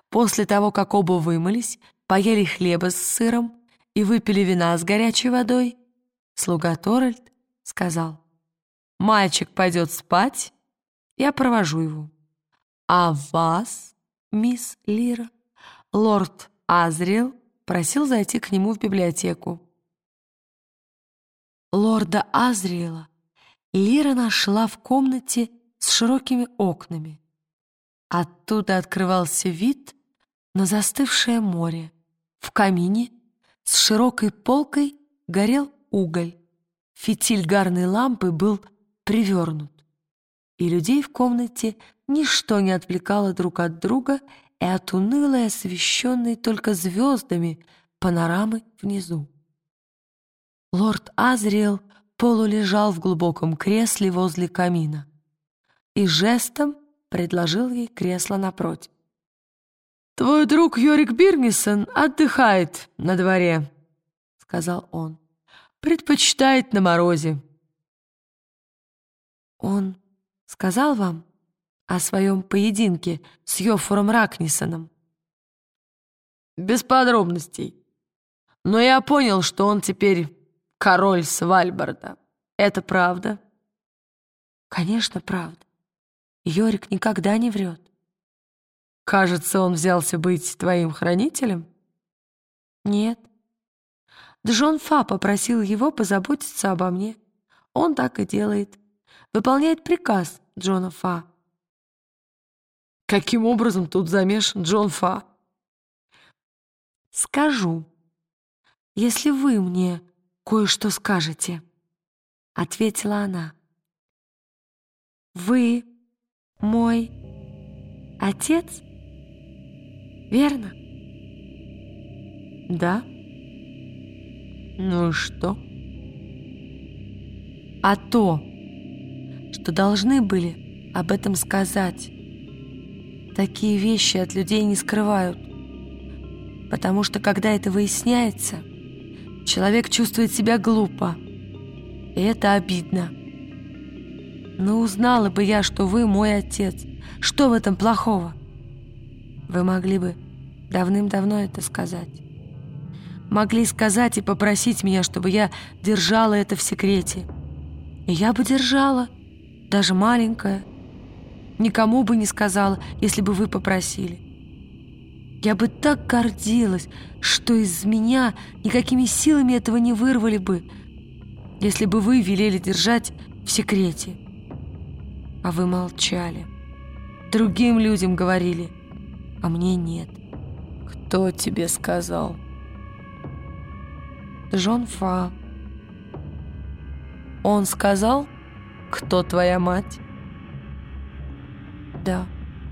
После того, как оба вымылись, поели хлеба с сыром и выпили вина с горячей водой, слуга Торальд сказал: «Мальчик пойдет спать, я провожу его. А вас, мисс Лира, лорд Азриэл просил зайти к нему в библиотеку». Лорда Азриэла Лира нашла в комнате с широкими окнами. Оттуда открывался вид на застывшее море. В камине с широкой полкой горел уголь. Фитиль гарной лампы был привернут, и людей в комнате ничто не отвлекало друг от друга и от унылой, освещенной только звездами панорамы внизу. Лорд Азриэл полулежал в глубоком кресле возле камина и жестом предложил ей кресло напротив. «Твой друг Йорик Бирнисон отдыхает на дворе», — сказал он. «Предпочитает на морозе». «Он сказал вам о своем поединке с Йоффуром Ракнисоном?» «Без подробностей. Но я понял, что он теперь король Свальбарда. Это правда?» «Конечно, правда. Йорик никогда не врет». «Кажется, он взялся быть твоим хранителем?» «Нет. Джон Фа попросил его позаботиться обо мне. Он так и делает. Выполняет приказ Джона Фа». «Каким образом тут замешан Джон Фа?» «Скажу, если вы мне кое-что скажете», — ответила она. «Вы мой отец, верно?» «Да». «Ну и что?» «А то, что должны были об этом сказать. Такие вещи от людей не скрывают, потому что, когда это выясняется, человек чувствует себя глупо, и это обидно. Но узнала бы я, что вы мой отец. Что в этом плохого? Вы могли бы давным-давно это сказать. Могли сказать и попросить меня, чтобы я держала это в секрете. И я бы держала, даже маленькая. Никому бы не сказала, если бы вы попросили. Я бы так гордилась, что из меня никакими силами этого не вырвали бы, если бы вы велели держать в секрете. А вы молчали. Другим людям говорили, а мне нет». «Кто тебе сказал?» «Джон Фа». «Он сказал, кто твоя мать?» «Да».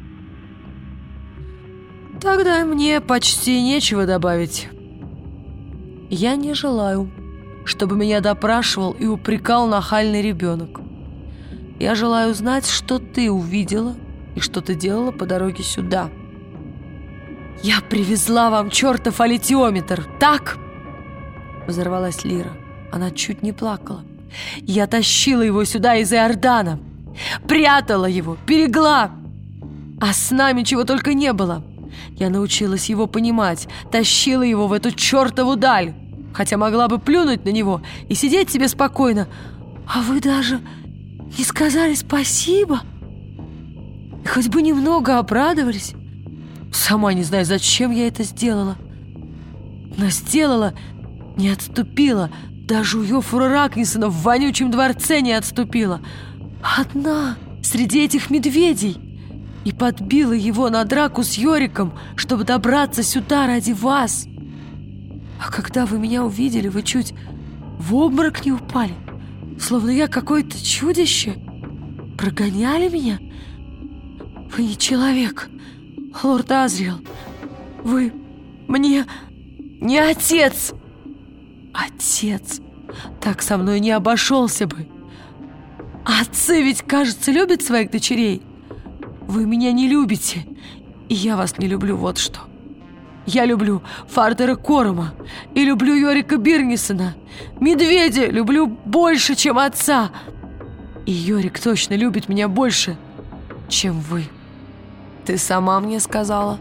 «Тогда мне почти нечего добавить. Я не желаю, чтобы меня допрашивал и упрекал нахальный ребенок. Я желаю знать, что ты увидела и что ты делала по дороге сюда». «Я привезла вам чертов аллитиометр, так?» Взорвалась Лира. Она чуть не плакала. «Я тащила его сюда из Иордана, прятала его, берегла, а с нами чего только не было. Я научилась его понимать, тащила его в эту чертову даль, хотя могла бы плюнуть на него и сидеть себе спокойно. А вы даже не сказали спасибо, и хоть бы немного обрадовались. Сама не знаю, зачем я это сделала. Но сделала, не отступила. Даже у Йоффура Ракнисона в вонючем дворце не отступила. Одна среди этих медведей. И подбила его на драку с Йориком, чтобы добраться сюда ради вас. А когда вы меня увидели, вы чуть в обморок не упали, словно я какое-то чудище. Прогоняли меня. Вы не человек, лорд Азриэл. Вы мне не отец. Отец так со мной не обошелся бы. Отцы ведь, кажется, любят своих дочерей. Вы меня не любите, и я вас не люблю, вот что. Я люблю Фардера Корома и люблю Йорика Бирнисона. Медведя люблю больше, чем отца. И Йорик точно любит меня больше, чем вы. Ты сама мне сказала,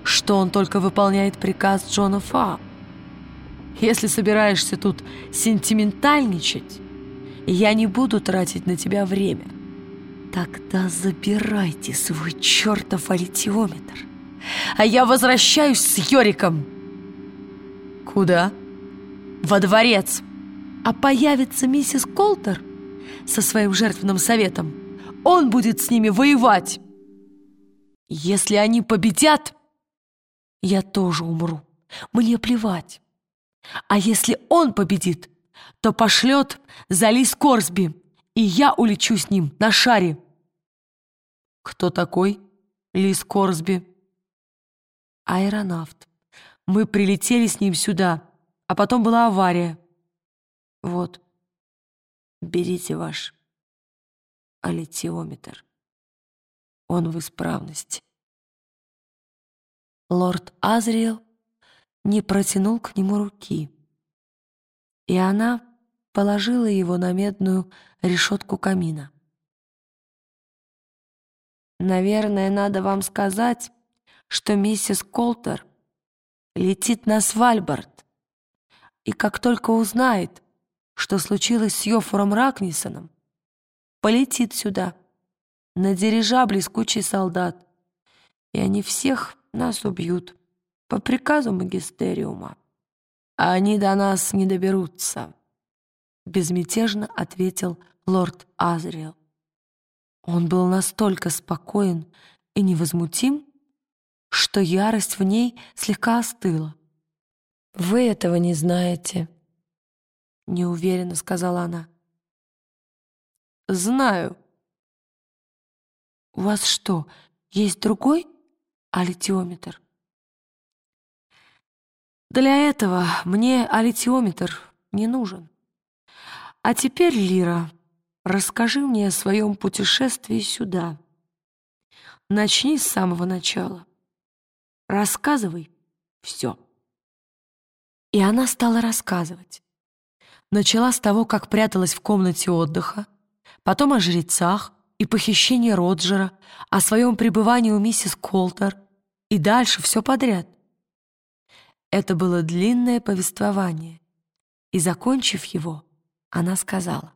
что он только выполняет приказ Джона Фа. Если собираешься тут сентиментальничать, я не буду тратить на тебя время. Тогда забирайте свой чертов аллитиометр, а я возвращаюсь с Йориком. Куда? Во дворец. А появится миссис Колтер со своим жертвенным советом. Он будет с ними воевать. Если они победят, я тоже умру. Мне плевать. А если он победит, то пошлет за Лис Корсби, и я улечу с ним на шаре. Кто такой Лис Корсби? Аэронавт. Мы прилетели с ним сюда, а потом была авария. Вот, берите ваш аллитиометр. Он в исправности. Лорд Азриэл не протянул к нему руки, и она положила его на медную решетку камина. «Наверное, надо вам сказать, что миссис Колтер летит на Свальбард, и как только узнает, что случилось с Йоффуром Ракнисоном, полетит сюда, на дирижабле с кучей солдат, и они всех нас убьют по приказу магистериума. А они до нас не доберутся», — безмятежно ответил лорд Азриэл. Он был настолько спокоен и невозмутим, что ярость в ней слегка остыла. «Вы этого не знаете», — неуверенно сказала она. «Знаю». «У вас что, есть другой аллитиометр?» «Для этого мне аллитиометр не нужен. А теперь, Лира, расскажи мне о своем путешествии сюда. Начни с самого начала. Рассказывай все». И она стала рассказывать. Начала с того, как пряталась в комнате отдыха, потом о жрецах и похищении Роджера, о своем пребывании у миссис Колтер, и дальше все подряд. Это было длинное повествование, и, закончив его, она сказала: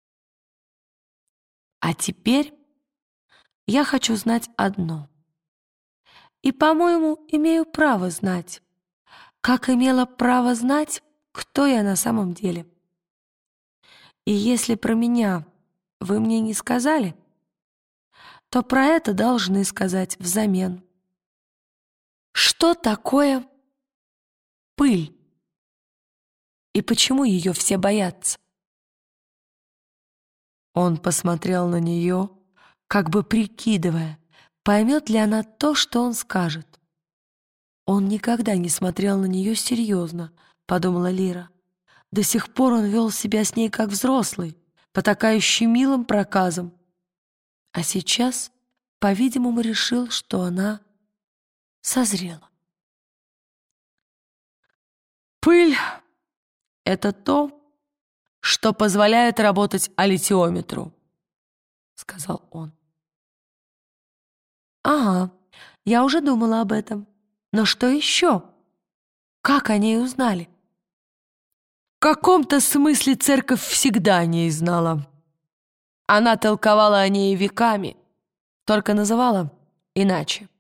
«А теперь я хочу знать одно. И, по-моему, имею право знать, как имела право знать, кто я на самом деле. И если про меня вы мне не сказали, то про это должны сказать взамен. Что такое пыль? И почему ее все боятся?» Он посмотрел на нее, как бы прикидывая, поймет ли она то, что он скажет. «Он никогда не смотрел на нее серьезно», — подумала Лира. До сих пор он вел себя с ней как взрослый, потакающий милым проказом. А сейчас, по-видимому, решил, что она созрела. «Пыль — это то, что позволяет работать аллитиометру», — сказал он. «Ага, я уже думала об этом. Но что еще? Как о ней узнали?» В каком-то смысле церковь всегда о ней знала. Она толковала о ней веками, только называла иначе.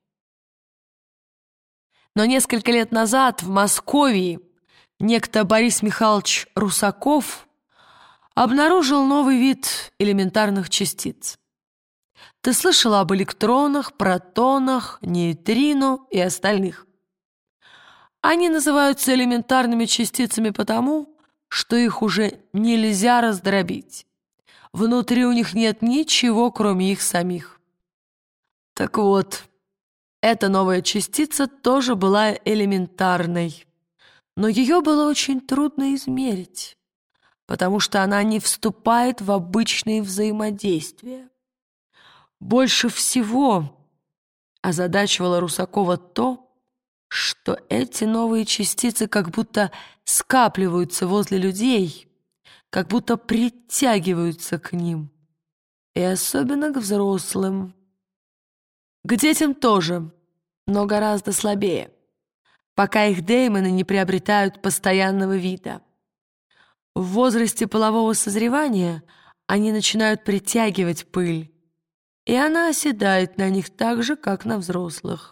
Но несколько лет назад в Московии некто Борис Михайлович Русаков обнаружил новый вид элементарных частиц. Ты слышала об электронах, протонах, нейтрино и остальных? Они называются элементарными частицами потому, что их уже нельзя раздробить. Внутри у них нет ничего, кроме их самих. Так вот, эта новая частица тоже была элементарной, но ее было очень трудно измерить, потому что она не вступает в обычные взаимодействия. Больше всего озадачивало Русакова то, что эти новые частицы как будто скапливаются возле людей, как будто притягиваются к ним, и особенно к взрослым. К детям тоже, но гораздо слабее, пока их деймоны не приобретают постоянного вида. В возрасте полового созревания они начинают притягивать пыль, и она оседает на них так же, как на взрослых.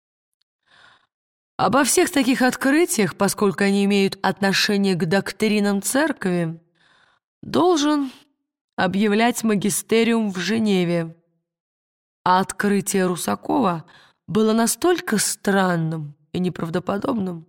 Обо всех таких открытиях, поскольку они имеют отношение к доктринам церкви, должен объявлять магистериум в Женеве. А открытие Русакова было настолько странным и неправдоподобным,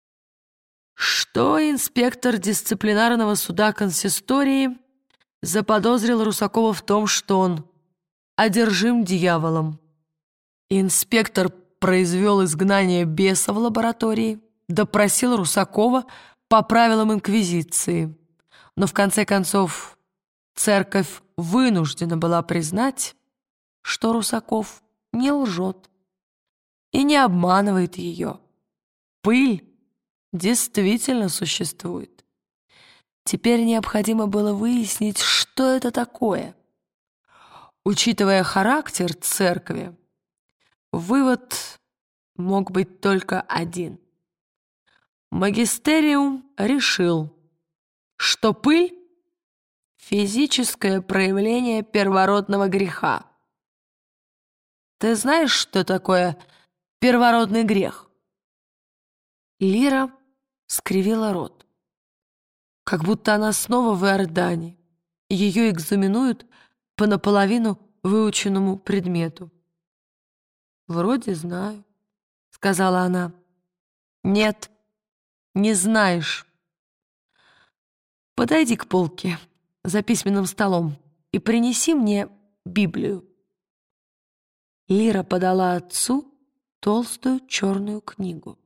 что инспектор дисциплинарного суда консистории заподозрил Русакова в том, что он одержим дьяволом. Инспектор произвел изгнание беса в лаборатории, допросил Русакова по правилам инквизиции, но в конце концов церковь вынуждена была признать, что Русаков не лжет и не обманывает ее. Пыль действительно существует. Теперь необходимо было выяснить, что это такое. Учитывая характер церкви, вывод мог быть только один. Магистериум решил, что пыль — физическое проявление первородного греха. Ты знаешь, что такое первородный грех? Лира скривила рот, как будто она снова в Иордане. Ее экзаменуют по наполовину выученному предмету. «Вроде знаю», — сказала она. «Нет, не знаешь. Подойди к полке за письменным столом и принеси мне Библию». Лира подала отцу толстую черную книгу.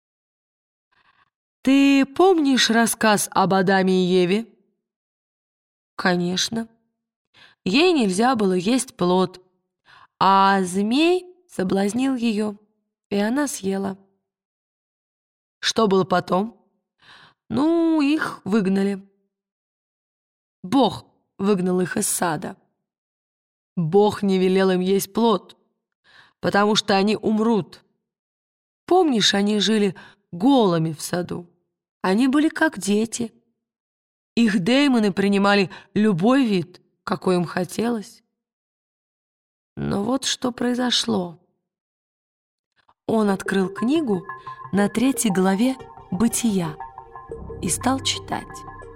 «Ты помнишь рассказ об Адаме и Еве?» «Конечно. Ей нельзя было есть плод, а змей соблазнил ее, и она съела. Что было потом? Ну, их выгнали. Бог выгнал их из сада. Бог не велел им есть плод, потому что они умрут. Помнишь, они жили голыми в саду? Они были как дети. Их деймоны принимали любой вид, какой им хотелось. Но вот что произошло. Он открыл книгу на 3 главе «Бытия» и стал читать.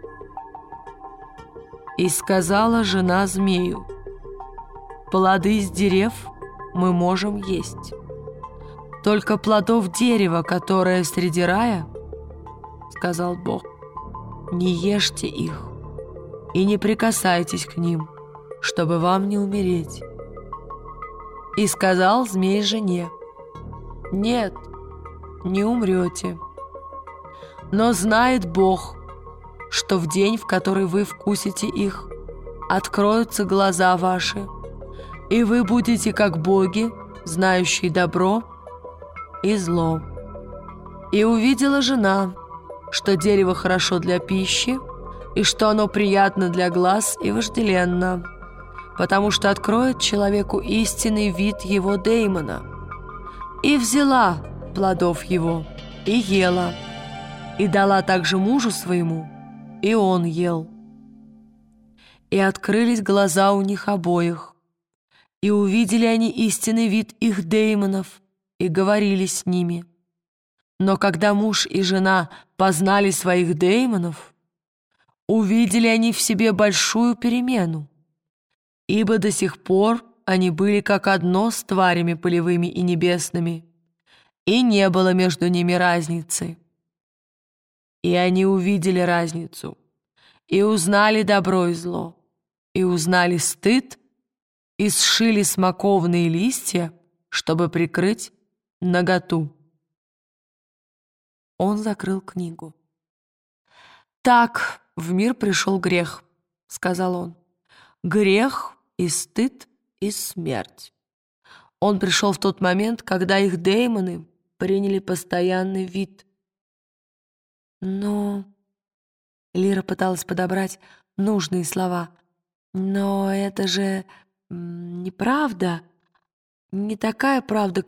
«И сказала жена змею: плоды с дерев мы можем есть, только плодов дерева, которое среди рая, сказал Бог, не ешьте их и не прикасайтесь к ним, чтобы вам не умереть. И сказал змей жене: нет, не умрете. Но знает Бог, что в день, в который вы вкусите их, откроются глаза ваши, и вы будете как боги, знающие добро и зло. И увидела жена, что дерево хорошо для пищи, и что оно приятно для глаз и вожделенно, потому что откроет человеку истинный вид его деймона. И взяла плодов его, и ела, и дала также мужу своему, и он ел. И открылись глаза у них обоих, и увидели они истинный вид их деймонов, и говорили с ними. Но когда муж и жена познали своих деймонов, увидели они в себе большую перемену, ибо до сих пор они были как одно с тварями полевыми и небесными, и не было между ними разницы. И они увидели разницу, и узнали добро и зло, и узнали стыд, и сшили смоковные листья, чтобы прикрыть наготу. Он закрыл книгу. «Так в мир пришел грех», — сказал он. «Грех и стыд и смерть. Он пришел в тот момент, когда их деймоны приняли постоянный вид». Но Лира пыталась подобрать нужные слова. «Но это же неправда, не такая правда, как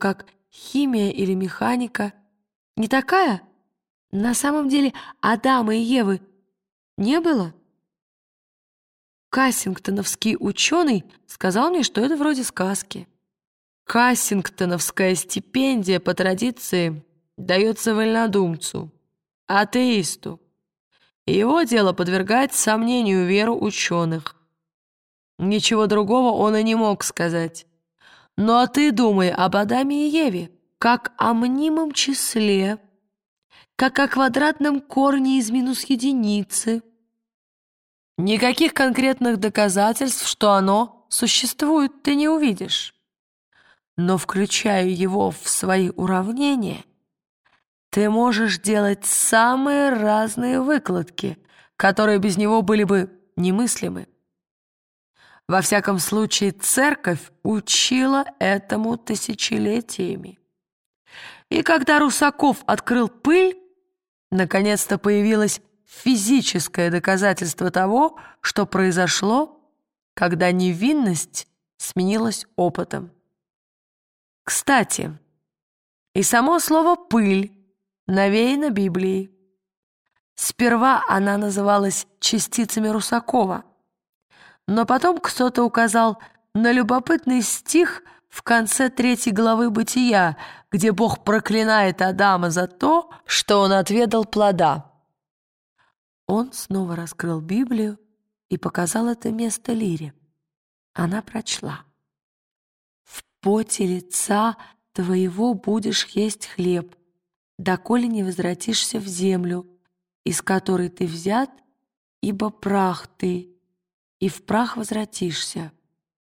химия или механика. Не такая? На самом деле Адама и Евы не было? Кассингтоновский ученый сказал мне, что это вроде сказки. Кассингтоновская стипендия по традиции дается вольнодумцу, атеисту. И его дело подвергать сомнению веру ученых. Ничего другого он и не мог сказать. Ну а ты думай об Адаме и Еве, как о мнимом числе, как о квадратном корне из минус единицы. Никаких конкретных доказательств, что оно существует, ты не увидишь. Но включая его в свои уравнения, ты можешь делать самые разные выкладки, которые без него были бы немыслимы. Во всяком случае, церковь учила этому тысячелетиями. И когда Русаков открыл пыль, наконец-то появилось физическое доказательство того, что произошло, когда невинность сменилась опытом. Кстати, и само слово «пыль» навеяно Библией. Сперва она называлась частицами Русакова, но потом кто-то указал на любопытный стих в конце 3 главы Бытия, где Бог проклинает Адама за то, что он отведал плода. Он снова раскрыл Библию и показал это место Лире. Она прочла: «В поте лица твоего будешь есть хлеб, доколе не возвратишься в землю, из которой ты взят, ибо прах ты, и в прах возвратишься».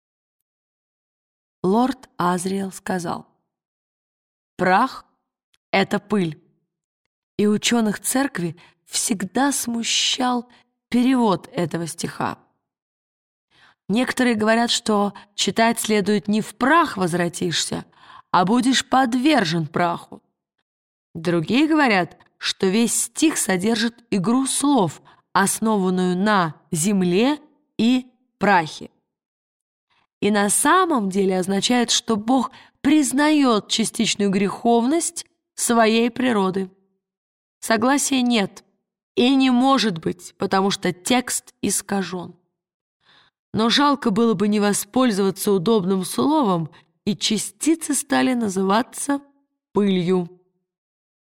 Лорд Азриэл сказал: «Прах — это пыль». И ученых церкви всегда смущал перевод этого стиха. Некоторые говорят, что читать следует не «в прах возвратишься», а «будешь подвержен праху». Другие говорят, что весь стих содержит игру слов, основанную на земле и прахе. И на самом деле означает, что Бог признает частичную греховность своей природы. Согласия нет и не может быть, потому что текст искажен. Но жалко было бы не воспользоваться удобным словом, и частицы стали называться пылью.